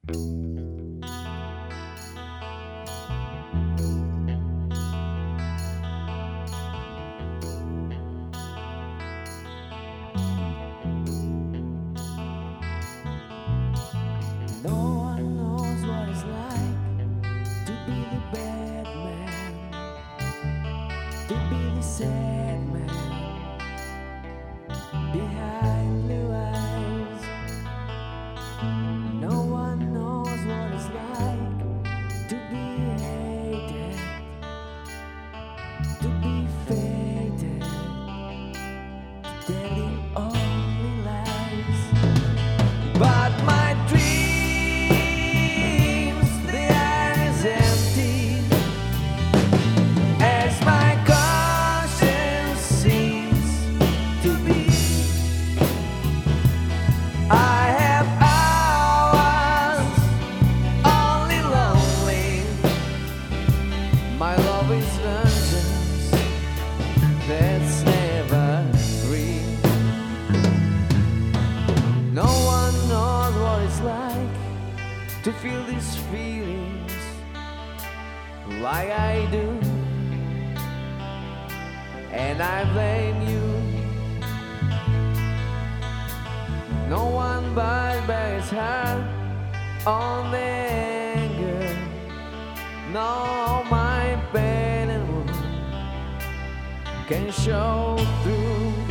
No one knows what it's like to be the bad man, to be the sad man behind blue eyes. No one knows what it's like to be hated, to be fated, to telling only lies. But my dreams, they are as empty as my conscience seems to be. I have hours only lonely. My love is vengeance that's never free. No one knows what it's like to feel these feelings like I do, and I blame you. No one but his heart on the anger. No, my pain and wound can show through